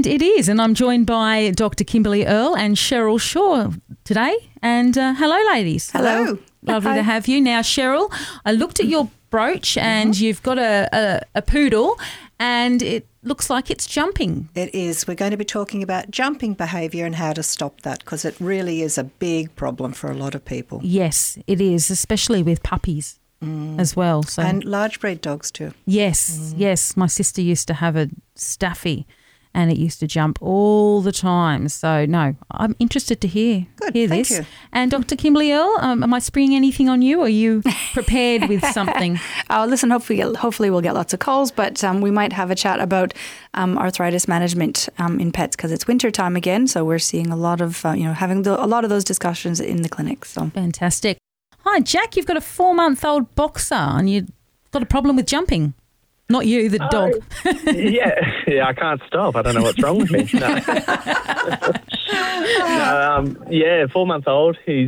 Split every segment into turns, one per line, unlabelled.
And it is. And I'm joined by Dr. Kimberly Earle and Cheryl Shaw today. And hello, ladies.
Hello.
Lovely to have you. Now, Cheryl, I looked at your brooch and you've got a poodle and it looks like it's jumping.
It is. We're going to be talking about jumping behaviour and how to stop that, because it really is a big problem for a lot of people.
Yes, it is, especially with puppies as well. So.
And large breed dogs too.
Yes, yes. My sister used to have a Staffy and it used to jump all the time. So, no, I'm interested to hear
Thank
this.
you.
And Dr. Kimberly Earle, am I springing anything on you? Or are you prepared with something?
Listen, hopefully we'll get lots of calls, but we might have a chat about arthritis management in pets, because it's winter time again. So we're seeing a lot of, having a lot of those discussions in the clinic. So
fantastic. Hi, Jack, you've got a 4-month-old boxer and you've got a problem with jumping. Not you, the dog.
Yeah, I can't stop. I don't know what's wrong with me. No. 4-month-old. He's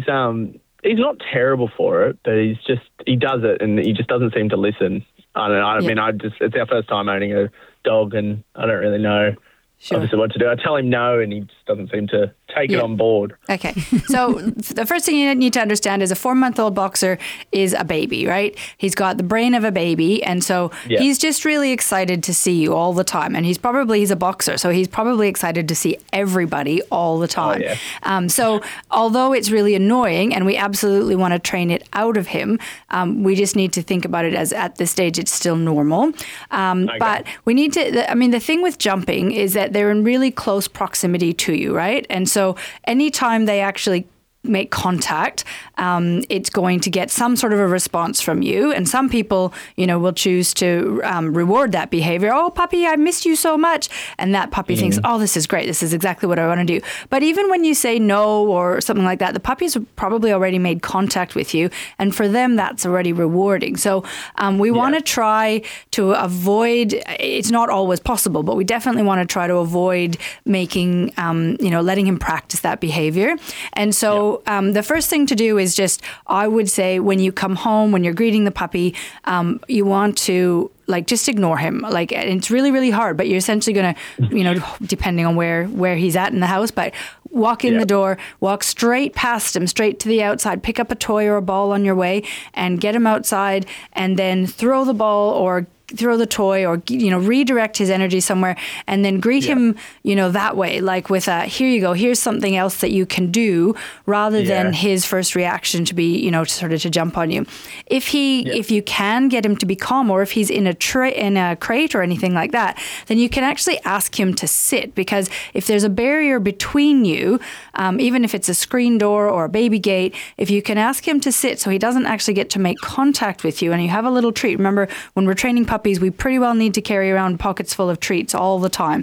not terrible for it, but he does it and he just doesn't seem to listen. I don't know. I mean, it's our first time owning a dog and I don't really know obviously what to do. I tell him no and he just doesn't seem to take it on board.
Okay. So the first thing you need to understand is a 4-month-old boxer is a baby, right? He's got the brain of a baby. And so he's just really excited to see you all the time. And he's a boxer. So he's probably excited to see everybody all the time.
Oh, yeah.
So although it's really annoying and we absolutely want to train it out of him, we just need to think about it as at this stage, it's still normal.
Okay.
But we need to, the thing with jumping is that they're in really close proximity to you, right? And so anytime they actually make contact, it's going to get some sort of a response from you. And some people, will choose to reward that behavior. Oh, puppy, I missed you so much. And that puppy thinks, oh, this is great. This is exactly what I want to do. But even when you say no or something like that, the puppy's probably already made contact with you. And for them, that's already rewarding. So we want to try to avoid, it's not always possible, but we definitely want to try to avoid making, letting him practice that behavior. And so the first thing to do is I would say when you come home, when you're greeting the puppy, you want to just ignore him. And it's really, really hard, but you're essentially going to, depending on where he's at in the house, but walk in the door, walk straight past him, straight to the outside, pick up a toy or a ball on your way and get him outside and then throw the ball or throw the toy or, redirect his energy somewhere and then greet him, that way, with here you go, here's something else that you can do, rather than his first reaction to be, to jump on you. If you can get him to be calm, or if he's in a crate or anything like that, then you can actually ask him to sit, because if there's a barrier between you, even if it's a screen door or a baby gate, if you can ask him to sit so he doesn't actually get to make contact with you and you have a little treat. Remember, when we're training puppies, we pretty well need to carry around pockets full of treats all the time.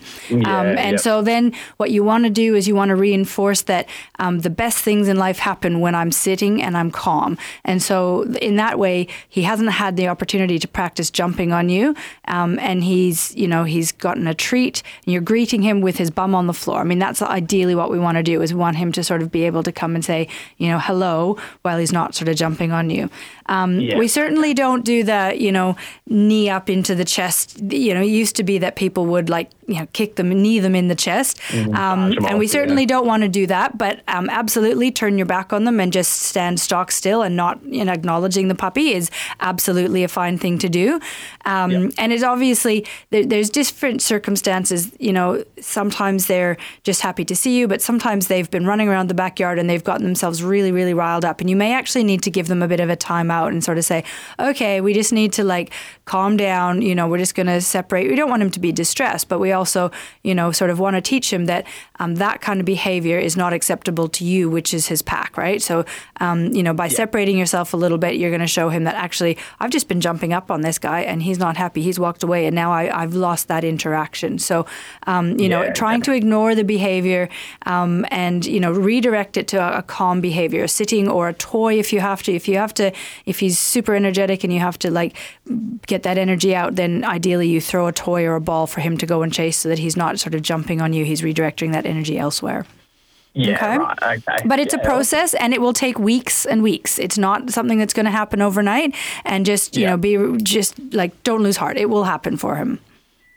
So then what you want to do is you want to reinforce that the best things in life happen when I'm sitting and I'm calm. And so in that way, he hasn't had the opportunity to practice jumping on you. And he's gotten a treat and you're greeting him with his bum on the floor. I mean, that's ideally what we want to do, is we want him to sort of be able to come and say, hello, while he's not sort of jumping on you. We certainly don't do the, knee up into the chest. It used to be that people would kick them, knee them in the chest. And we certainly don't want to do that, but absolutely turn your back on them and just stand stock still and not acknowledging the puppy is absolutely a fine thing to do. And it's obviously, there's different circumstances. Sometimes they're just happy to see you, but sometimes they've been running around the backyard and they've gotten themselves really, really riled up. And you may actually need to give them a bit of a timeout and sort of say, okay, we just need to calm down. We're just going to separate. We don't want him to be distressed, but we also, sort of want to teach him that that kind of behavior is not acceptable to you, which is his pack, right? So, by separating yourself a little bit, you're going to show him that actually I've just been jumping up on this guy and he's not happy. He's walked away and now I've lost that interaction. So, trying to ignore the behavior and, redirect it to a calm behavior, sitting or a toy if you have to. If he's super energetic and you have to get that energy out, then ideally you throw a toy or a ball for him to go and chase so that he's not sort of jumping on you. He's redirecting that energy elsewhere.
Yeah,
okay?
Right. Okay.
But it's a process and it will take weeks and weeks. It's not something that's going to happen overnight. And just, don't lose heart. It will happen for him.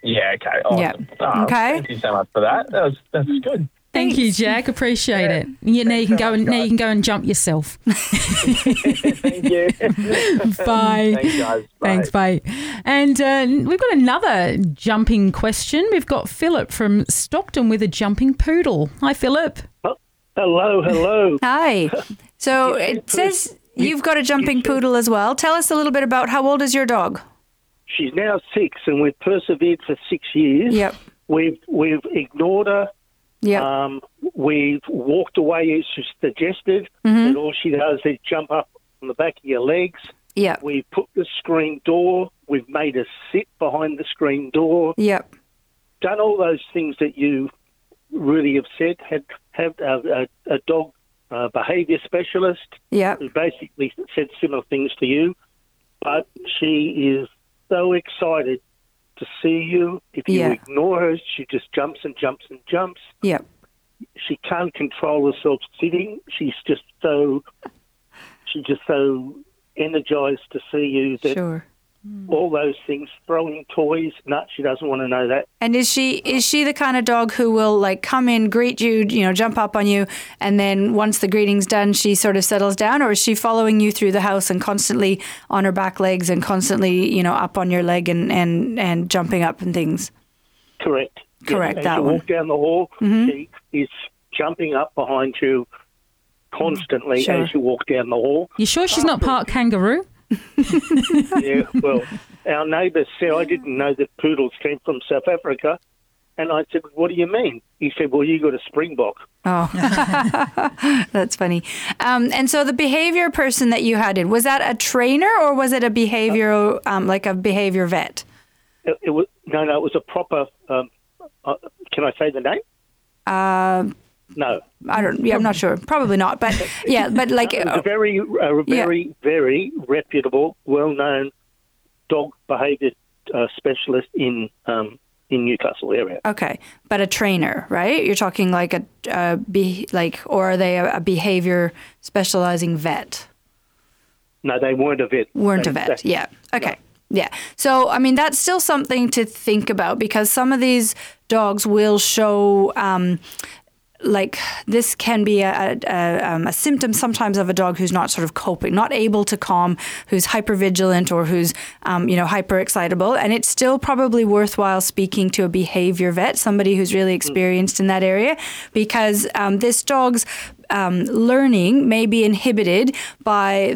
Yeah, okay. Awesome.
Yeah. Okay.
Thank you so much for that. That's good.
Thank you, Jack. Appreciate it. Yeah, now you can go and now you can go and jump yourself.
Thank you.
Bye.
Thanks, guys. Bye.
Thanks, bye. And we've got another jumping question. We've got Philip from Stockton with a jumping poodle. Hi, Philip.
Hello.
Hi. So it says you've got a jumping poodle as well. Tell us a little bit about how old is your dog?
She's now 6, and we've persevered for 6 years.
Yep.
We've ignored her.
Yep.
We've walked away as she's suggested, and all she does is jump up on the back of your legs.
Yep.
We've put the screen door. We've made her sit behind the screen door.
Yep.
Done all those things that you really have said. Have a dog behaviour specialist
Yep.
who basically said similar things to you, but she is so excited to see you. If you
Yeah.
ignore her, she just jumps and jumps and jumps.
Yep.
She can't control herself sitting. She's just so energized to see you that
Sure.
all those things, throwing toys, she doesn't want to know that.
And is she the kind of dog who will like come in, greet you, jump up on you, and then once the greeting's done, she sort of settles down, or is she following you through the house and constantly on her back legs and constantly, up on your leg and jumping up and things?
Correct.
Correct,
As
that
you
one.
walk down the hall, she is jumping up behind you constantly
Sure.
as you walk down the hall.
You sure she's not part kangaroo?
Yeah, well, our neighbour said, I didn't know that poodles came from South Africa. And I said, what do you mean? He said, well, you got a Springbok.
Oh, that's funny. And so the behavior person that you had was that a trainer or was it a behavior, like a behavior vet?
It was it was a proper, can I say the name? No.
I'm not sure. Probably not. But yeah, but like
It was a very reputable, well-known dog behaviour specialist in Newcastle area.
okay, but a trainer, right? You're talking like or are they a behavior specializing vet?
No, they weren't a vet.
Weren't a vet. Yeah. Okay. Yeah. So, I mean, that's still something to think about because some of these dogs will show like this can be a symptom sometimes of a dog who's not sort of coping, not able to calm, who's hypervigilant or who's hyper excitable, and it's still probably worthwhile speaking to a behavior vet, somebody who's really experienced in that area, because this dog's learning may be inhibited by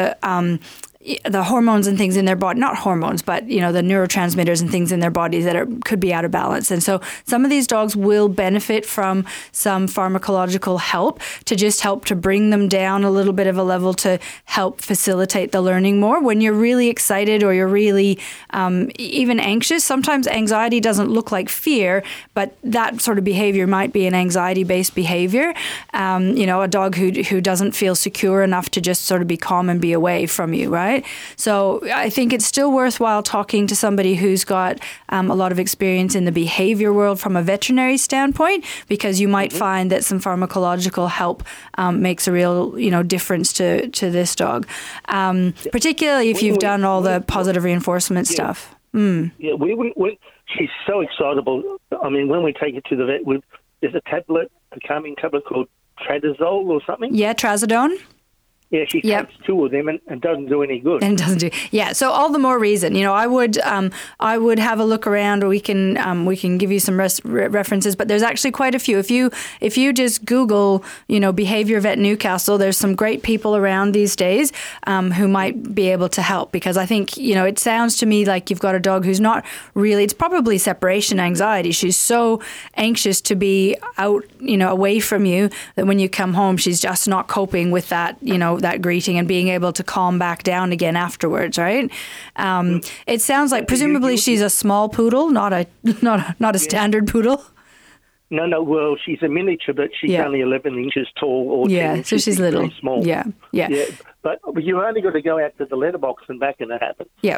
the hormones and things in their body, not hormones, but, the neurotransmitters and things in their bodies that could be out of balance. And so some of these dogs will benefit from some pharmacological help to just help to bring them down a little bit of a level to help facilitate the learning more. When you're really excited or you're really even anxious, sometimes anxiety doesn't look like fear, but that sort of behavior might be an anxiety-based behavior. A dog who doesn't feel secure enough to just sort of be calm and be away from you, right? So I think it's still worthwhile talking to somebody who's got a lot of experience in the behavior world from a veterinary standpoint, because you might find that some pharmacological help makes a real, difference to this dog, particularly if you've done all the positive reinforcement stuff.
Yeah, she's so excitable. I mean, when we take her to the vet, there's a calming tablet called Trazodone or something.
Yeah, Trazodone.
Yeah, she takes 2 of them and doesn't do any good.
And doesn't do. Yeah, so all the more reason. I would have a look around, or we can give you some references. But there's actually quite a few. If you just Google, Behavior Vet Newcastle, there's some great people around these days who might be able to help. Because I think it sounds to me like you've got a dog who's not really. It's probably separation anxiety. She's so anxious to be out, away from you, that when you come home, she's just not coping with that, that greeting and being able to calm back down again afterwards, right? It sounds like presumably she's a small poodle, not a standard poodle.
No. Well, she's a miniature, but she's only 11 inches tall. Or 10
so she's little.
Very small.
Yeah.
But you only got to go out to the letterbox and back, and it happens.
Yeah.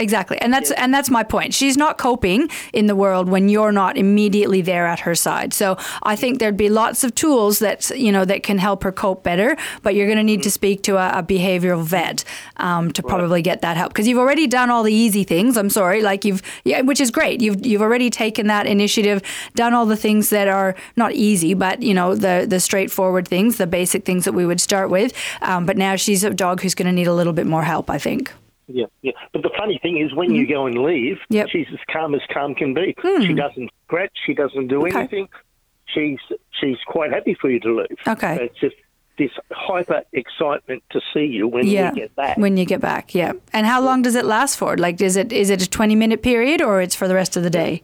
Exactly. And that's my point. She's not coping in the world when you're not immediately there at her side. So I think there'd be lots of tools that, you know, that can help her cope better, but you're going to need to speak to a behavioral vet to probably get that help, because you've already done all the easy things. I'm sorry, like which is great. You've already taken that initiative, done all the things that are not easy, but, you know, the straightforward things, the basic things that we would start with. But now she's a dog who's going to need a little bit more help, I think.
Yeah. But the funny thing is, when you go and leave, she's as calm can be. She doesn't scratch. She doesn't do anything. She's quite happy for you to leave.
Okay.
It's just this hyper excitement to see you when you get back.
When you get back, yeah. And how long does it last for? Like, is it a 20-minute period, or it's for the rest of the day?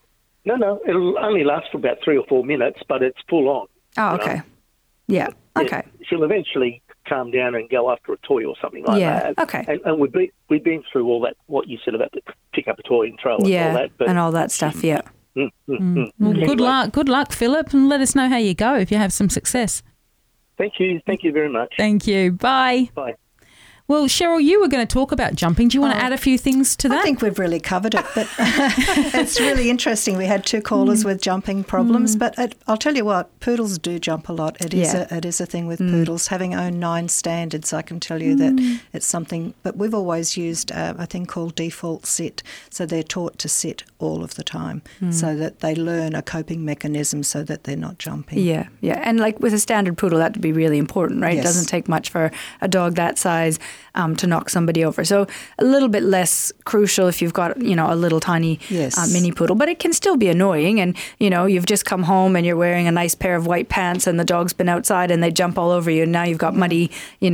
No. It'll only last for about 3 or 4 minutes, but it's full on.
Oh, okay. Yeah. Okay.
She'll eventually calm down and go after a toy or something like that.
Okay.
And we've been through all that, what you said about the pick up a toy and throw it and all that. But,
and all that stuff, yeah.
Well, good luck, Philip, and let us know how you go if you have some success.
Thank you very much.
Thank you. Bye.
Bye.
Well, Cheryl, you were going to talk about jumping. Do you want to add a few things to that?
I think we've really covered it, but it's really interesting. We had 2 callers with jumping problems, but I'll tell you what, poodles do jump a lot. It is a thing with poodles. Having owned 9 standards, I can tell you that it's something, but we've always used a thing called default sit, so they're taught to sit all of the time so that they learn a coping mechanism so that they're not jumping.
Yeah. And like with a standard poodle, that would be really important, right?
Yes.
It doesn't take much for a dog that size to knock somebody over. So a little bit less crucial if you've got, you know, a little tiny mini poodle, but it can still be annoying. And, you know, you've just come home and you're wearing a nice pair of white pants and the dog's been outside and they jump all over you. And now you've got muddy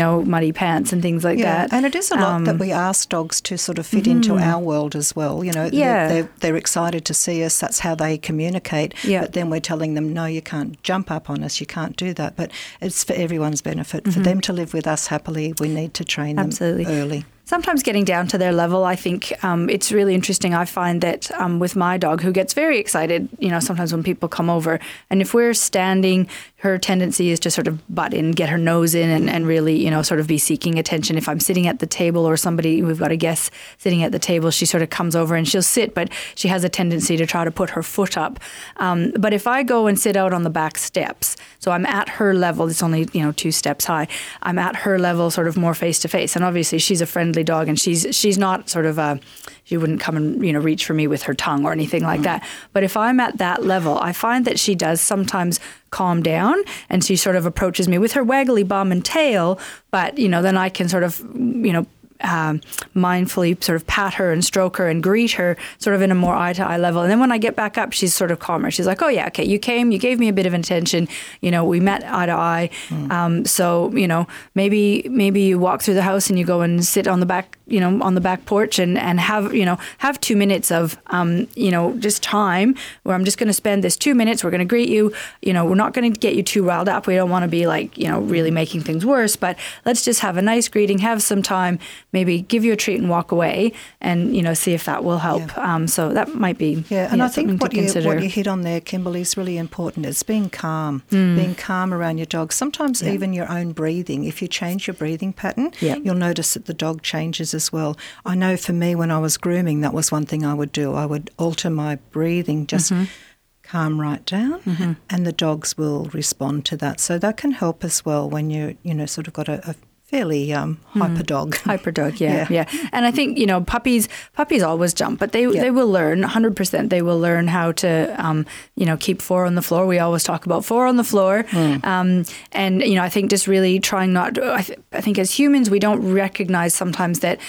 pants and things like that.
And it is a lot that we ask dogs to sort of fit into our world as well. You know, they're excited to see us. That's how they communicate. Yeah. But then we're telling them, no, you can't jump up on us. You can't do that. But it's for everyone's benefit. For them to live with us happily, we need to train them early.
Sometimes getting down to their level, I think it's really interesting. I find that with my dog, who gets very excited, you know, sometimes when people come over, and if we're standing, her tendency is to sort of butt in, get her nose in and really, you know, sort of be seeking attention. If I'm sitting at the table or we've got a guest sitting at the table, she sort of comes over and she'll sit, but she has a tendency to try to put her foot up. But if I go and sit out on the back steps, so I'm at her level, it's only, you know, 2 steps high, I'm at her level sort of more face to face. And obviously she's a friendly dog and she's not sort of she wouldn't come and, you know, reach for me with her tongue or anything like that. But if I'm at that level, I find that she does sometimes calm down and she sort of approaches me with her waggly bum and tail, but, you know, then I can sort of, you know, mindfully sort of pat her and stroke her and greet her sort of in a more eye-to-eye level. And then when I get back up, she's sort of calmer. She's like, oh yeah, okay, you came, you gave me a bit of attention, you know, we met eye-to-eye. So, you know, maybe you walk through the house and you go and sit on the back, you know, on the back porch and have 2 minutes of, you know, just time where I'm just going to spend this 2 minutes. We're going to greet you. You know, we're not going to get you too riled up. We don't want to be like, you know, really making things worse, but let's just have a nice greeting, have some time, maybe give you a treat and walk away and, you know, see if that will help. So that might be
and I think what you
consider.
hit on there, Kimberly, is really important. It's being calm, being calm around your dog. Sometimes even your own breathing. If you change your breathing pattern, you'll notice that the dog changes as well. I know for me when I was grooming, that was one thing I would do. I would alter my breathing, just calm right down, and the dogs will respond to that. So that can help as well when you know, sort of got a fairly hyper dog.
Hyper dog, yeah. And I think, you know, puppies always jump, but they will learn 100%. They will learn how to, you know, keep 4 on the floor. We always talk about 4 on the floor. And, you know, I think just really trying not to, I think as humans, we don't recognize sometimes that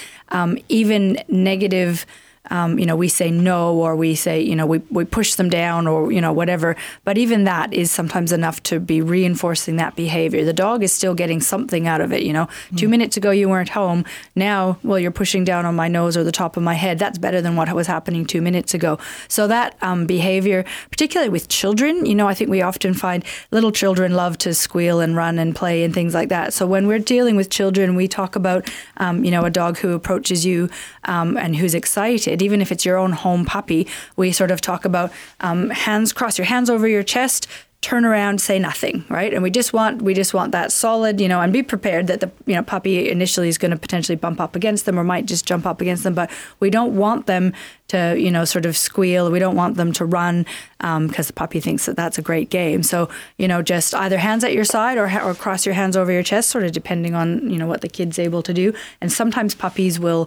even negative you know, we say no, or we say, you know, we push them down, or, you know, whatever. But even that is sometimes enough to be reinforcing that behavior. The dog is still getting something out of it, you know. 2 minutes ago you weren't home. Now, well, you're pushing down on my nose or the top of my head. That's better than what was happening 2 minutes ago. So that behavior, particularly with children, you know, I think we often find little children love to squeal and run and play and things like that. So when we're dealing with children, we talk about, you know, a dog who approaches you and who's excited. Even if it's your own home puppy, we sort of talk about hands, cross your hands over your chest, turn around, say nothing, right? And we just want that solid, and be prepared that the puppy initially is going to potentially bump up against them or might just jump up against them, but we don't want them to sort of squeal. We don't want them to run because the puppy thinks that that's a great game. So just either hands at your side or cross your hands over your chest, sort of depending on what the kid's able to do. And sometimes puppies will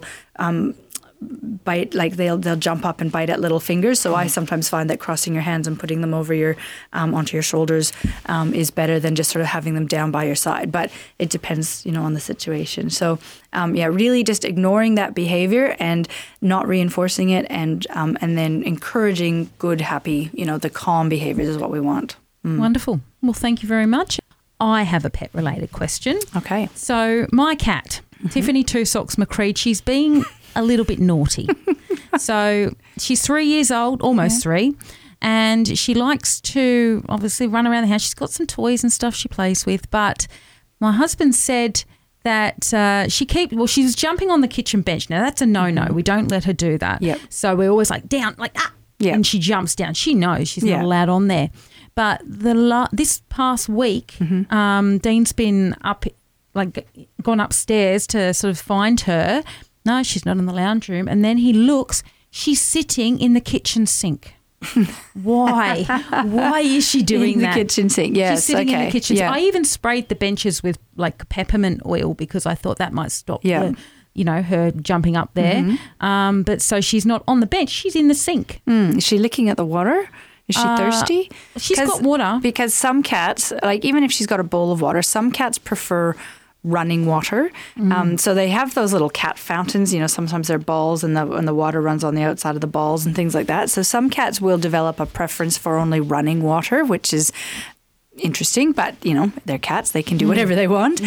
bite, like they'll jump up and bite at little fingers. So I sometimes find that crossing your hands and putting them over your onto your shoulders is better than just sort of having them down by your side. But it depends, on the situation. So really just ignoring that behavior and not reinforcing it, and then encouraging good, happy, the calm behaviors is what we want.
Wonderful. Well, thank you very much. I have a pet related question.
Okay.
So my cat, Tiffany Two Socks McCreed, she's being a little bit naughty. So she's 3 years old, almost 3, and she likes to obviously run around the house. She's got some toys and stuff she plays with, but my husband said that she was jumping on the kitchen bench. Now that's a no-no. We don't let her do that.
Yep.
So we're always like down, like and she jumps down. She knows she's not allowed on there. But this past week, Dean's been gone upstairs to sort of find her. No, she's not in the lounge room. And then he looks, she's sitting in the kitchen sink. Why? Why is she doing that?
In the kitchen sink, yes.
She's sitting in the kitchen sink.
Yeah.
I even sprayed the benches with peppermint oil because I thought that might stop her jumping up there. But so she's not on the bench, she's in the sink.
Is she licking at the water? Is she thirsty?
She's got water.
Because some cats, even if she's got a bowl of water, some cats prefer running water. So they have those little cat fountains, sometimes they're balls and the water runs on the outside of the balls and things like that. So some cats will develop a preference for only running water, which is interesting, but they're cats, they can do whatever they want.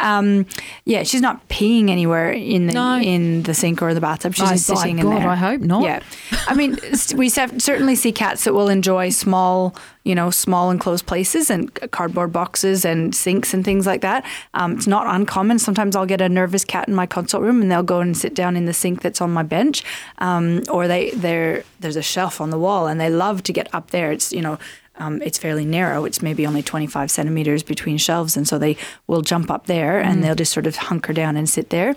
She's not peeing anywhere in the sink or the bathtub. She's just sitting in there.
I hope not.
I mean, we certainly see cats that will enjoy small enclosed places and cardboard boxes and sinks and things like that. It's not uncommon. Sometimes I'll get a nervous cat in my consult room and they'll go and sit down in the sink that's on my bench, or there's a shelf on the wall and they love to get up there. It's fairly narrow. It's maybe only 25 centimeters between shelves. And so they will jump up there and they'll just sort of hunker down and sit there.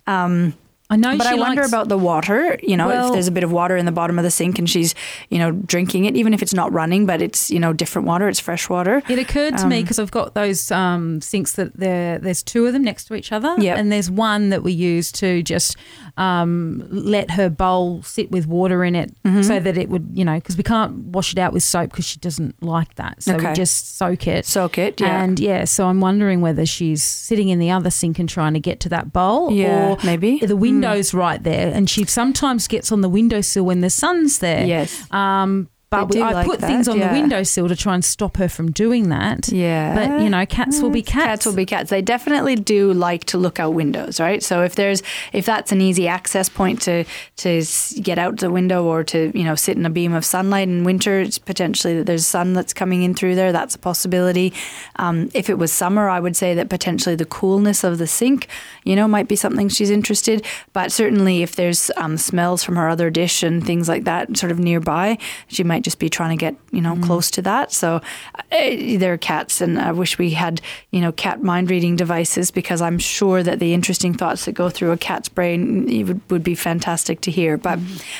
I know,
but I wonder about the water, if there's a bit of water in the bottom of the sink and she's, drinking it, even if it's not running, but it's, different water, it's fresh water.
It occurred to me because I've got those sinks that there's 2 of them next to each other.
Yep.
And there's one that we use to just let her bowl sit with water in it so that it would, because we can't wash it out with soap because she doesn't like that. So we just soak it.
Yeah.
And so I'm wondering whether she's sitting in the other sink and trying to get to that bowl, or
maybe
the window's right there, and she sometimes gets on the windowsill when the sun's there.
Yes.
But I put things on the windowsill to try and stop her from doing that.
Yeah.
But, cats will be cats.
Cats will be cats. They definitely do like to look out windows, right? So if that's an easy access point to get out the window or to, sit in a beam of sunlight in winter, it's potentially that there's sun that's coming in through there. That's a possibility. If it was summer, I would say that potentially the coolness of the sink, might be something she's interested. But certainly if there's smells from her other dish and things like that sort of nearby, she might just be trying to get, close to that. So they're cats, and I wish we had, cat mind reading devices, because I'm sure that the interesting thoughts that go through a cat's brain would be fantastic to hear. But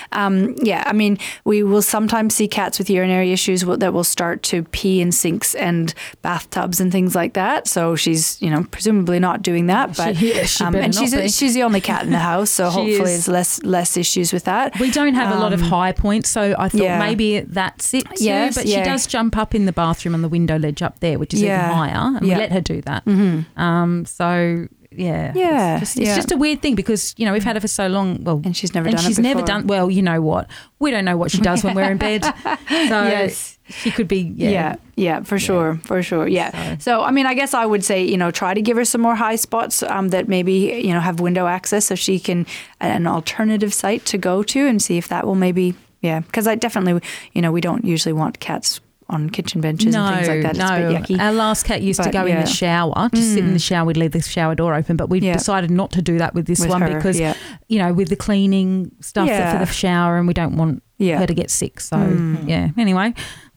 we will sometimes see cats with urinary issues that will start to pee in sinks and bathtubs and things like that. So she's, presumably not doing that, but she's the only cat in the house, so hopefully there's less issues with that.
We don't have a lot of high points, so I thought maybe that's it too.
Yes,
but she does jump up in the bathroom on the window ledge up there, which is even higher, and we let her do that. It's just a weird thing, because we've had her for so long. Well,
and she's never done it before.
Well, you know what? We don't know what she does when we're in bed. So she could be.
For sure. Yeah. So I guess I would say try to give her some more high spots that maybe have window access, so she can an alternative site to go to, and see if that will maybe. Yeah, because I definitely, we don't usually want cats on kitchen benches and things like that. It's a bit yucky.
Our last cat used to go in the shower, just sit in the shower. We'd leave the shower door open, but we decided not to do that with this one because, with the cleaning stuff for the shower, and we don't want her to get sick. So, anyway.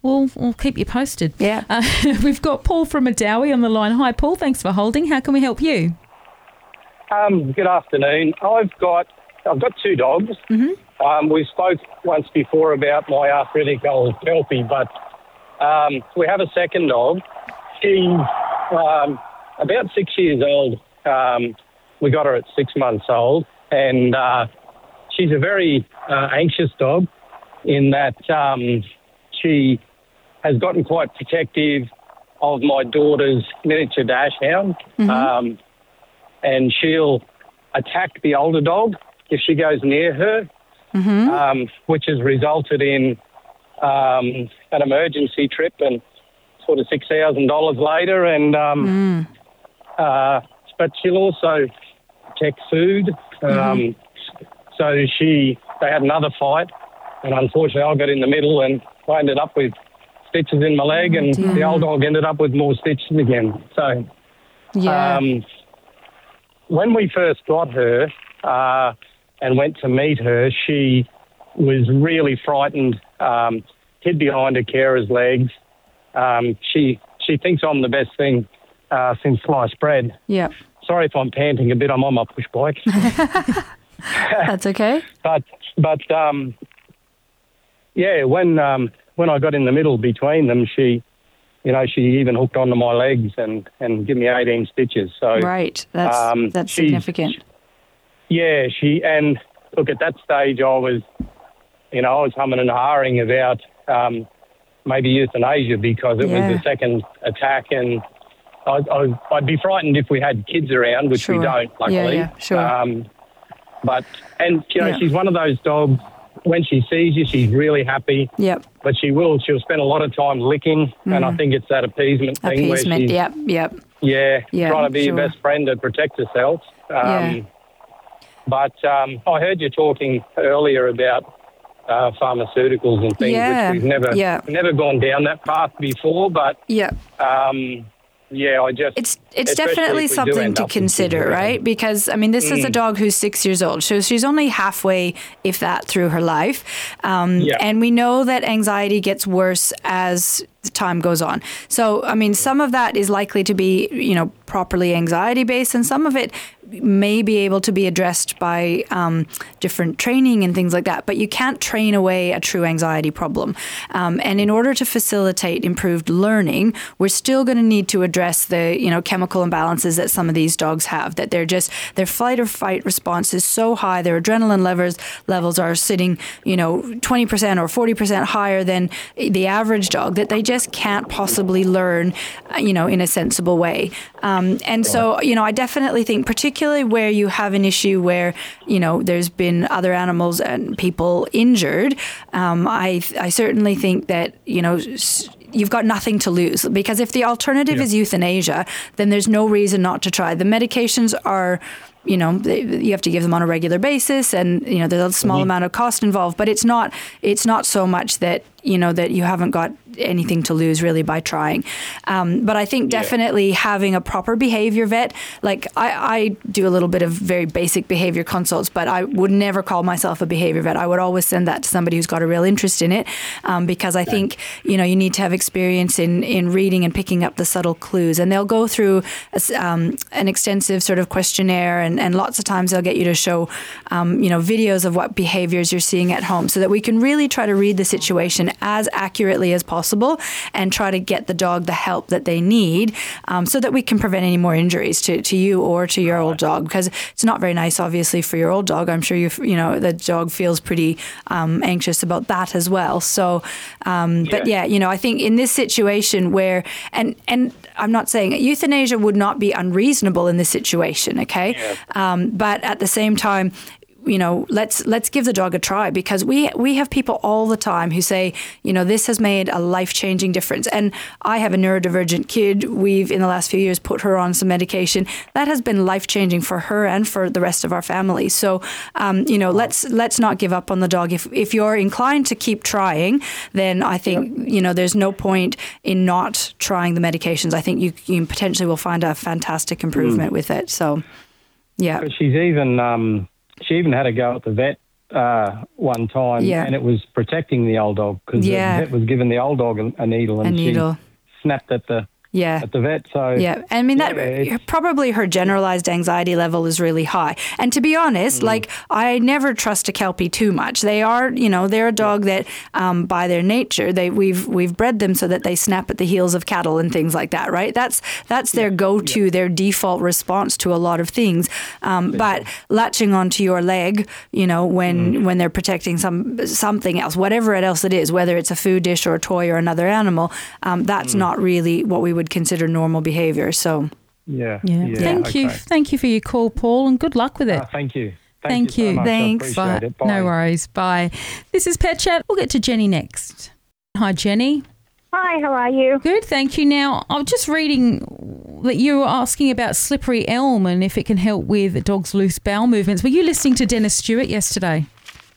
we'll keep you posted.
Yeah.
We've got Paul from Adowie on the line. Hi, Paul. Thanks for holding. How can we help you?
Good afternoon. I've got 2 dogs. Mm-hmm. We spoke once before about my arthritic old Kelpie, but we have a second dog. She's about 6 years old. We got her at 6 months old, and she's a very anxious dog in that she has gotten quite protective of my daughter's miniature dachshund. Mm-hmm. And she'll attack the older dog if she goes near her, mm-hmm. Which has resulted in an emergency trip and sort of $6,000 later. And but she'll also protect food. Mm-hmm. So they had another fight, and unfortunately I got in the middle and I ended up with stitches in my leg, and the old dog ended up with more stitches again. So.
Yeah.
When we first got her and went to meet her, she was really frightened, hid behind her carer's legs. She thinks I'm the best thing since sliced bread.
Yeah.
Sorry if I'm panting a bit. I'm on my push bike.
That's okay.
But when I got in the middle between them, she even hooked onto my legs and gave me 18 stitches. So
right, that's significant.
Yeah, and look, at that stage I was humming and hawing about maybe euthanasia because it was the second attack, and I'd be frightened if we had kids around, which we don't, luckily.
Yeah, sure.
She's one of those dogs. When she sees you, she's really happy.
Yep.
But she'll spend a lot of time licking, and I think it's that appeasement thing where she's...
yep.
Yeah, trying to be your best friend to protect herself. But I heard you talking earlier about pharmaceuticals and things, which we've never gone down that path before, but...
Yeah. It's definitely something to consider, right? Because, I mean, this is a dog who's 6 years old, so she's only halfway, if that, through her life. And we know that anxiety gets worse as time goes on. So, I mean, some of that is likely to be, properly anxiety-based, and some of it may be able to be addressed by different training and things like that. But you can't train away a true anxiety problem. And in order to facilitate improved learning, we're still going to need to address the, chemical imbalances that some of these dogs have, that their flight or fight response is so high, their adrenaline levels are sitting, 20% or 40% higher than the average dog, that they just can't possibly learn, in a sensible way. So, I definitely think, particularly where you have an issue where, there's been other animals and people injured, I certainly think that, you've got nothing to lose, because if the alternative is euthanasia, then there's no reason not to try. The medications are, you have to give them on a regular basis, and there's a small amount of cost involved, but it's not so much that that you haven't got anything to lose really by trying. But I think definitely having a proper behavior vet, like I do a little bit of very basic behavior consults, but I would never call myself a behavior vet. I would always send that to somebody who's got a real interest in it, because I think, you need to have experience in reading and picking up the subtle clues. And they'll go through an extensive sort of questionnaire, and lots of times they'll get you to show, videos of what behaviors you're seeing at home, so that we can really try to read the situation as accurately as possible and try to get the dog the help that they need, so that we can prevent any more injuries to you or to your old dog, because it's not very nice, obviously, for your old dog. I'm sure the dog feels pretty anxious about that as well. So, but I think in this situation where, and I'm not saying euthanasia would not be unreasonable in this situation, okay? But at the same time, let's give the dog a try, because we have people all the time who say, this has made a life-changing difference. And I have a neurodivergent kid. We've, in the last few years, put her on some medication. That has been life-changing for her and for the rest of our family. So, let's not give up on the dog. If you're inclined to keep trying, then I think, there's no point in not trying the medications. I think you potentially will find a fantastic improvement with it. So, yeah.
She even had a go at the vet one time,
Yeah.
and it was protecting the old dog because the vet was giving the old dog a needle, and she snapped at the vet. So
I mean that probably her generalized anxiety level is really high. And to be honest, like I never trust a Kelpie too much. They are, they're a dog that by their nature, we've bred them so that they snap at the heels of cattle and things like that, right? That's their go-to, their default response to a lot of things. But latching onto your leg, when they're protecting something else, whatever else it is, whether it's a food dish or a toy or another animal, that's not really what we would consider normal behavior. So
Thank you for your call, Paul, and good luck with it.
Thank you.
Thank you.
So much.
Thanks.
I appreciate it. Bye.
No worries. Bye. This is Pet Chat. We'll get to Jenny next. Hi, Jenny.
Hi, how are you?
Good, thank you. Now, I was just reading that you were asking about slippery elm and if it can help with a dog's loose bowel movements. Were you listening to Dennis Stewart yesterday?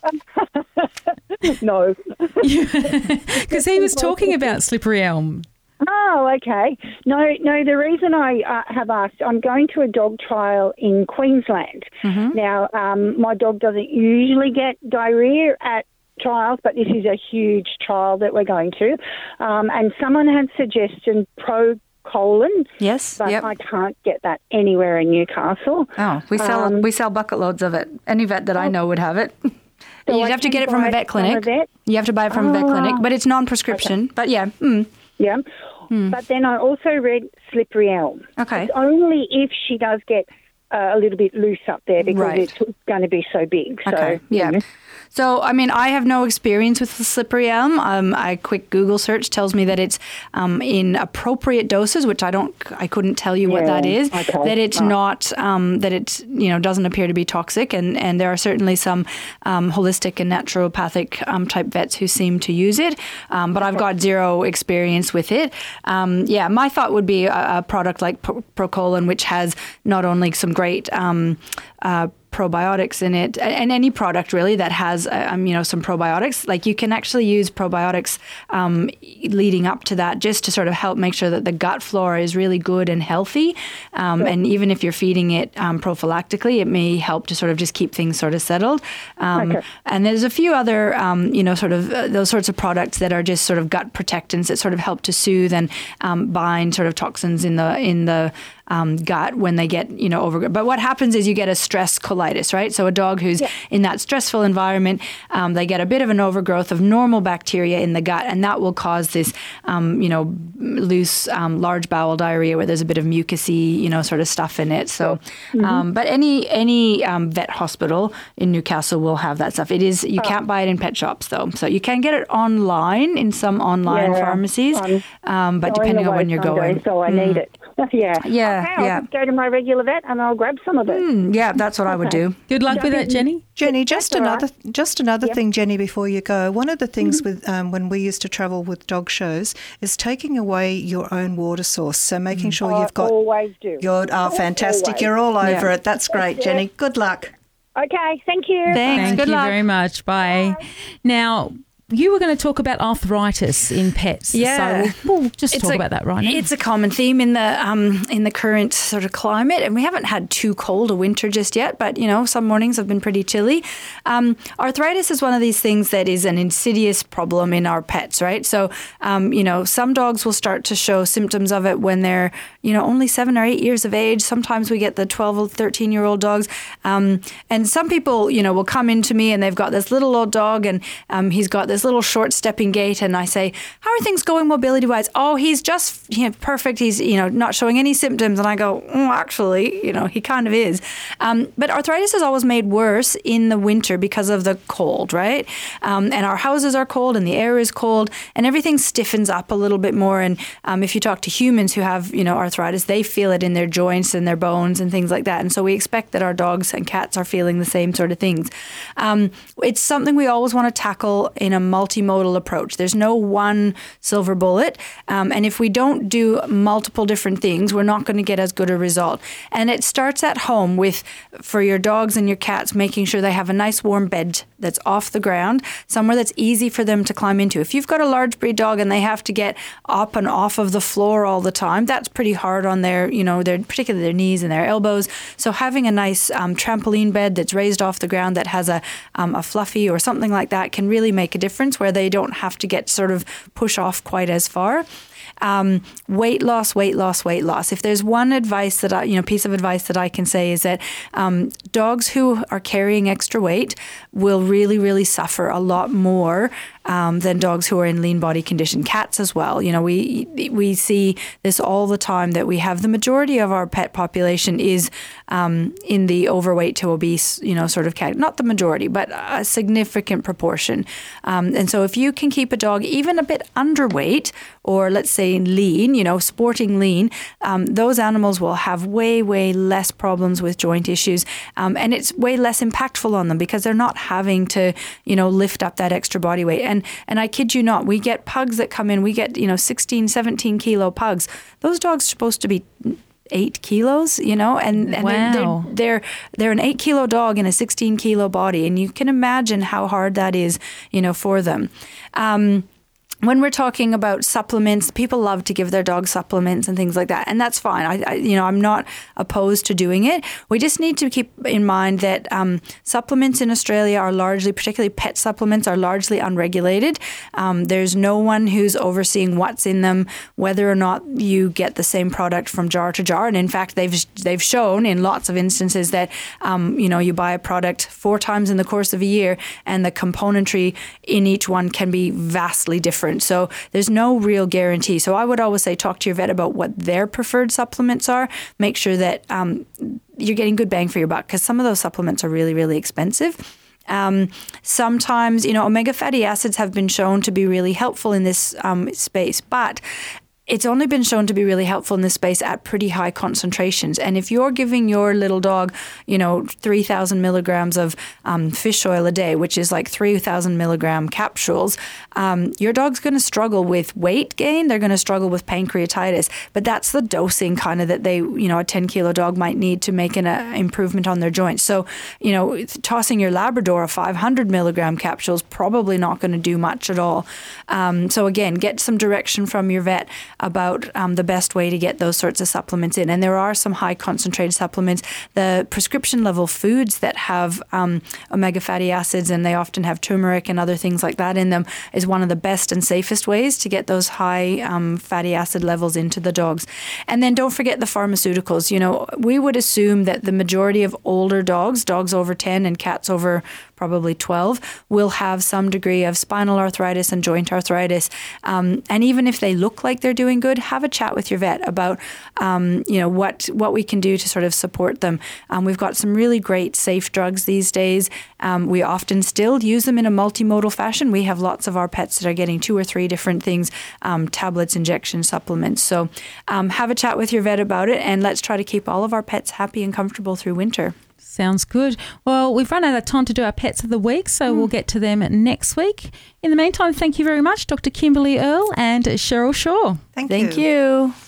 No.
Because he was talking about slippery elm.
Oh, okay. No, the reason I have asked, I'm going to a dog trial in Queensland. Mm-hmm. Now, my dog doesn't usually get diarrhea at trials, but this is a huge trial that we're going to. And someone had suggested Procolon.
Yes,
but I can't get that anywhere in Newcastle.
Oh, we sell bucket loads of it. Any vet that I know would have it. So you'd have to get it from a vet clinic. You have to buy it from a vet clinic, but it's non-prescription. Okay. But yeah.
Yeah. But then I also read slippery elm.
Okay.
It's only if she does get a little bit loose up there because it's going to be so big.
Okay.
So,
yeah. So, I mean, I have no experience with the slippery elm. A quick Google search tells me that it's in appropriate doses, which I couldn't tell you what that is. Okay. That it's not, that it doesn't appear to be toxic, and there are certainly some holistic and naturopathic type vets who seem to use it. But I've got zero experience with it. My thought would be a product like Procolon, which has not only some great probiotics in it, and any product really that has some probiotics. Like you can actually use probiotics leading up to that just to sort of help make sure that the gut flora is really good and healthy. And even if you're feeding it prophylactically, it may help to sort of just keep things sort of settled. And there's a few other those sorts of products that are just sort of gut protectants that sort of help to soothe and bind sort of toxins in the gut when they get over. But what happens is you get a stress colitis, right? So a dog who's in that stressful environment, they get a bit of an overgrowth of normal bacteria in the gut, and that will cause this loose large bowel diarrhea where there's a bit of mucousy sort of stuff in it. So but any vet hospital in Newcastle will have that stuff. You can't buy it in pet shops though, so you can get it online in some online pharmacies, but depending on when you're going.
So I need it.
Yeah.
I'll just go to my regular vet and I'll grab some of it.
Yeah, that's what I would do.
Good luck with that, Jenny.
Jenny, just another thing, Jenny, before you go. One of the things with when we used to travel with dog shows is taking away your own water source. So making sure you've got.
Always do.
Fantastic.
Always.
You're all over it. That's great, Jenny. Good luck.
Okay, thank you.
Thanks.
Thank
Good
you
luck.
very much. Bye. Now, you were going to talk about arthritis in pets.
Yeah.
So we'll just talk about that right now.
It's a common theme in the current sort of climate, and we haven't had too cold a winter just yet, but, some mornings have been pretty chilly. Arthritis is one of these things that is an insidious problem in our pets, right? So, some dogs will start to show symptoms of it when they're, only 7 or 8 years of age. Sometimes we get the 12 or 13-year-old dogs. And some people, will come into me and they've got this little old dog and he's got this little short stepping gait, and I say, how are things going mobility wise? Oh, he's just perfect. He's not showing any symptoms. And I go, actually, he kind of is. But arthritis is always made worse in the winter because of the cold, right? And our houses are cold and the air is cold and everything stiffens up a little bit more. And if you talk to humans who have arthritis, they feel it in their joints and their bones and things like that. And so we expect that our dogs and cats are feeling the same sort of things. It's something we always want to tackle in a multimodal approach. There's no one silver bullet. And if we don't do multiple different things, we're not going to get as good a result. And it starts at home with, for your dogs and your cats, making sure they have a nice warm bed that's off the ground, somewhere that's easy for them to climb into. If you've got a large breed dog and they have to get up and off of the floor all the time, that's pretty hard on their, particularly their knees and their elbows. So having a nice trampoline bed that's raised off the ground that has a fluffy or something like that can really make a difference, where they don't have to get sort of push off quite as far. Weight loss. If there's one advice that piece of advice that I can say is that dogs who are carrying extra weight will really, really suffer a lot more than dogs who are in lean body condition. Cats as well. We see this all the time, that we have the majority of our pet population is in the overweight to obese, sort of cat. Not the majority, but a significant proportion. And so if you can keep a dog even a bit underweight, or let's say lean, sporting lean, those animals will have way, way less problems with joint issues. And it's way less impactful on them because they're not having to, lift up that extra body weight. And I kid you not, we get pugs that come in, we get, 16, 17 kilo pugs. Those dogs are supposed to be 8 kilos, and
wow.
they're an 8 kilo dog in a 16 kilo body. And you can imagine how hard that is, for them. When we're talking about supplements, people love to give their dog supplements and things like that, and that's fine. I'm not opposed to doing it. We just need to keep in mind that supplements in Australia are largely, particularly pet supplements, are largely unregulated. There's no one who's overseeing what's in them, whether or not you get the same product from jar to jar. And in fact, they've shown in lots of instances that you buy a product 4 times in the course of a year, and the componentry in each one can be vastly different. So there's no real guarantee. So I would always say talk to your vet about what their preferred supplements are. Make sure that you're getting good bang for your buck, because some of those supplements are really, really expensive. Sometimes, omega fatty acids have been shown to be really helpful in this space, but it's only been shown to be really helpful in this space at pretty high concentrations. And if you're giving your little dog, 3,000 milligrams of fish oil a day, which is like 3,000 milligram capsules, your dog's going to struggle with weight gain. They're going to struggle with pancreatitis. But that's the dosing kind of that they, a 10 kilo dog might need to make an improvement on their joints. So, tossing your Labrador a 500 milligram capsule is probably not going to do much at all. So again, get some direction from your vet about the best way to get those sorts of supplements in. And there are some high concentrated supplements. The prescription level foods that have omega fatty acids, and they often have turmeric and other things like that in them, is one of the best and safest ways to get those high fatty acid levels into the dogs. And then don't forget the pharmaceuticals. We would assume that the majority of older dogs over 10 and cats over probably 12, will have some degree of spinal arthritis and joint arthritis. And even if they look like they're doing good, have a chat with your vet about, what we can do to sort of support them. We've got some really great safe drugs these days. We often still use them in a multimodal fashion. We have lots of our pets that are getting 2 or 3 different things, tablets, injections, supplements. So have a chat with your vet about it, and let's try to keep all of our pets happy and comfortable through winter.
Sounds good. Well, we've run out of time to do our Pets of the Week, so we'll get to them next week. In the meantime, thank you very much, Dr. Kimberly Earle and Cheryl Shaw.
Thank
you.